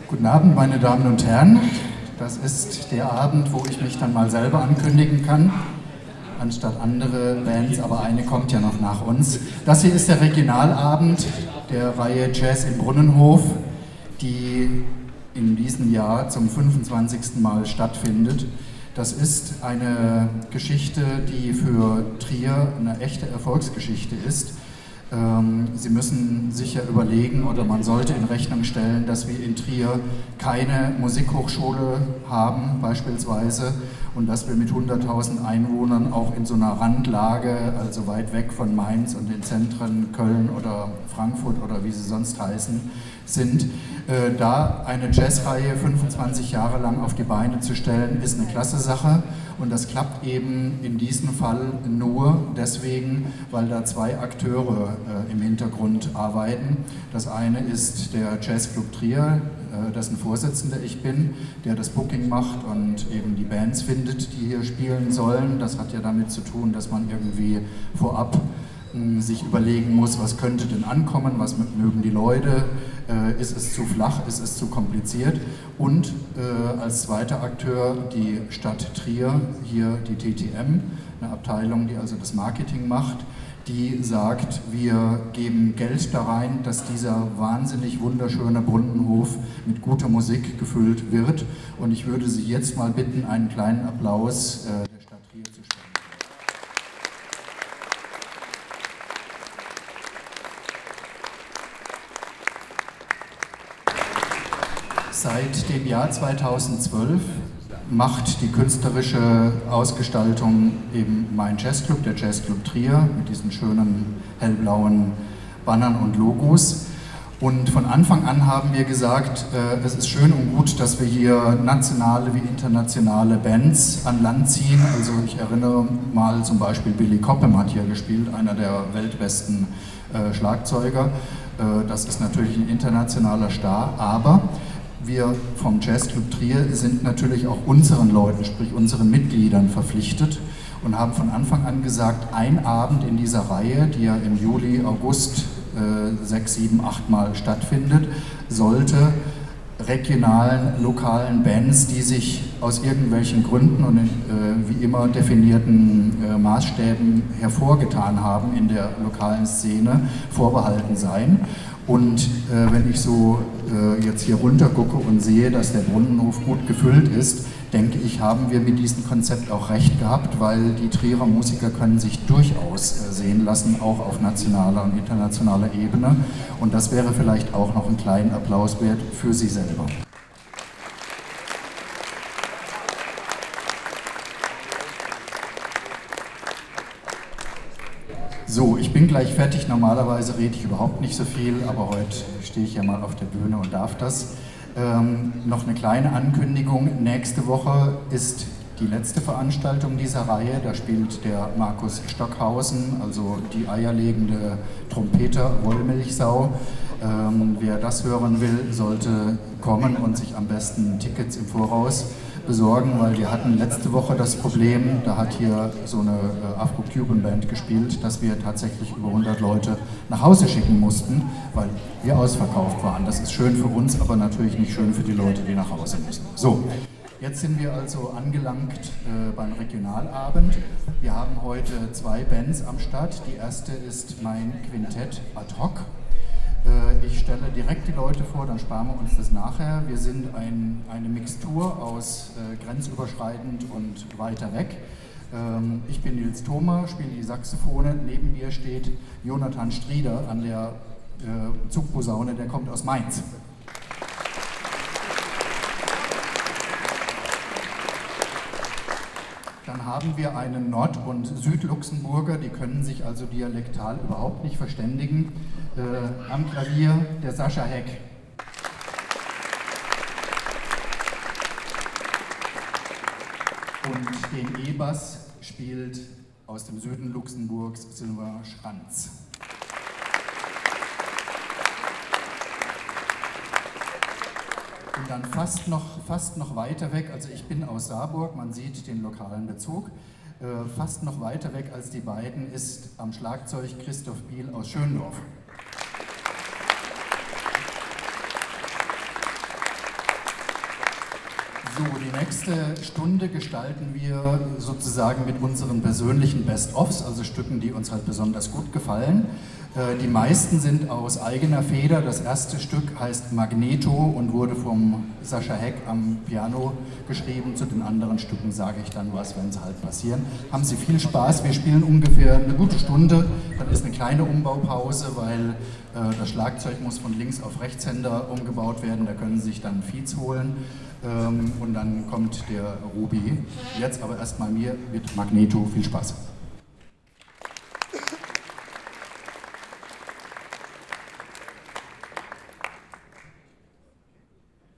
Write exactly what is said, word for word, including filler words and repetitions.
Guten Abend, meine Damen und Herren. Das ist der Abend, wo ich mich dann mal selber ankündigen kann, anstatt andere Bands, aber eine kommt ja noch nach uns. Das hier ist der Regionalabend der Reihe Jazz im Brunnenhof, die in diesem Jahr zum fünfundzwanzigsten Mal stattfindet. Das ist eine Geschichte, die für Trier eine echte Erfolgsgeschichte ist. Sie müssen sich ja überlegen, oder man sollte in Rechnung stellen, dass wir in Trier keine Musikhochschule haben beispielsweise und dass wir mit hunderttausend Einwohnern auch in so einer Randlage, also weit weg von Mainz und den Zentren Köln oder Frankfurt oder wie sie sonst heißen, sind. Da eine Jazzreihe fünfundzwanzig Jahre lang auf die Beine zu stellen, ist eine klasse Sache und das klappt eben in diesem Fall nur deswegen, weil da zwei Akteure äh, im Hintergrund arbeiten. Das eine ist der Jazzclub Trier, äh, dessen Vorsitzender ich bin, der das Booking macht und eben die Bands findet, die hier spielen sollen. Das hat ja damit zu tun, dass man irgendwie vorab sich überlegen muss, was könnte denn ankommen, was mögen die Leute, äh, ist es zu flach, ist es zu kompliziert und äh, als zweiter Akteur die Stadt Trier, hier die T T M, eine Abteilung, die also das Marketing macht, die sagt, wir geben Geld da rein, dass dieser wahnsinnig wunderschöne Brunnenhof mit guter Musik gefüllt wird und ich würde Sie jetzt mal bitten, einen kleinen Applaus äh, der Stadt Trier zu stellen. Seit dem Jahr zweitausendzwölf macht die künstlerische Ausgestaltung eben mein Jazzclub, der Jazzclub Trier, mit diesen schönen hellblauen Bannern und Logos. Und von Anfang an haben wir gesagt, äh, es ist schön und gut, dass wir hier nationale wie internationale Bands an Land ziehen. Also ich erinnere mal zum Beispiel Billy Cobham hat hier gespielt, einer der weltbesten äh, Schlagzeuger. Äh, das ist natürlich ein internationaler Star, aber wir vom Jazzclub Trier sind natürlich auch unseren Leuten, sprich unseren Mitgliedern verpflichtet und haben von Anfang an gesagt, ein Abend in dieser Reihe, die ja im Juli, August äh, sechs, sieben, acht Mal stattfindet, sollte regionalen, lokalen Bands, die sich aus irgendwelchen Gründen und in, äh, wie immer definierten äh, Maßstäben hervorgetan haben in der lokalen Szene, vorbehalten sein. Und äh, wenn ich so äh, jetzt hier runter gucke und sehe, dass der Brunnenhof gut gefüllt ist, denke ich, haben wir mit diesem Konzept auch recht gehabt, weil die Trierer Musiker können sich durchaus äh, sehen lassen, auch auf nationaler und internationaler Ebene. Und das wäre vielleicht auch noch einen kleinen Applaus wert für Sie selber. So, ich bin gleich fertig. Normalerweise rede ich überhaupt nicht so viel, aber heute stehe ich ja mal auf der Bühne und darf das. Ähm, noch eine kleine Ankündigung. Nächste Woche ist die letzte Veranstaltung dieser Reihe. Da spielt der Markus Stockhausen, also die eierlegende Trompeter Wollmilchsau. Ähm, wer das hören will, sollte kommen und sich am besten Tickets im Voraus besorgen, weil wir hatten letzte Woche das Problem, da hat hier so eine äh, Afro-Cuban-Band gespielt, dass wir tatsächlich über hundert Leute nach Hause schicken mussten, weil wir ausverkauft waren. Das ist schön für uns, aber natürlich nicht schön für die Leute, die nach Hause müssen. So, jetzt sind wir also angelangt äh, beim Regionalabend. Wir haben heute zwei Bands am Start. Die erste ist mein Quintett ad hoc. Ich stelle direkt die Leute vor, dann sparen wir uns das nachher. Wir sind ein, eine Mixtur aus äh, grenzüberschreitend und weiter weg. Ähm, ich bin Nils Thoma, spiele die Saxophone. Neben mir steht Jonathan Strieder an der äh, Zugposaune, der kommt aus Mainz. Dann haben wir einen Nord- und Südluxemburger, die können sich also dialektal überhaupt nicht verständigen. Äh, am Klavier der Sascha Heck. Und den E-Bass spielt aus dem Süden Luxemburgs Sylvain Schranz. Und dann fast noch, fast noch weiter weg, also ich bin aus Saarburg, man sieht den lokalen Bezug, äh, fast noch weiter weg als die beiden ist am Schlagzeug Christoph Biel aus Schöndorf. So, die nächste Stunde gestalten wir sozusagen mit unseren persönlichen Best-ofs, also Stücken, die uns halt besonders gut gefallen. Äh, die meisten sind aus eigener Feder. Das erste Stück heißt Magneto und wurde vom Sascha Heck am Piano geschrieben. Zu den anderen Stücken sage ich dann was, wenn sie halt passieren. Haben Sie viel Spaß. Wir spielen ungefähr eine gute Stunde. Dann ist eine kleine Umbaupause, weil äh, das Schlagzeug muss von Links auf Rechtshänder umgebaut werden. Da können Sie sich dann Feeds holen. Ähm, und dann kommt der Ruby. Jetzt aber erstmal mir mit Magneto. Viel Spaß.